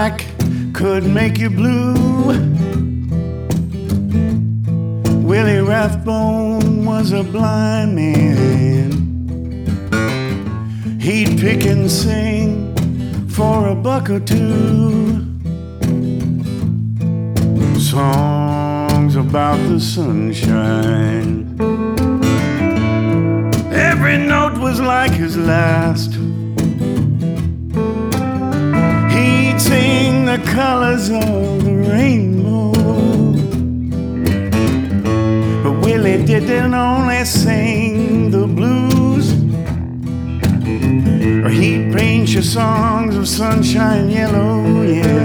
black could make you blue. Willie Rathbone was a blind man. He'd pick and sing for a buck or two, songs about the sunshine. Every note was like his last. He'd sing the colors of the rainbow, but Willie didn't only sing the blues, or he'd paint you songs of sunshine yellow, yeah.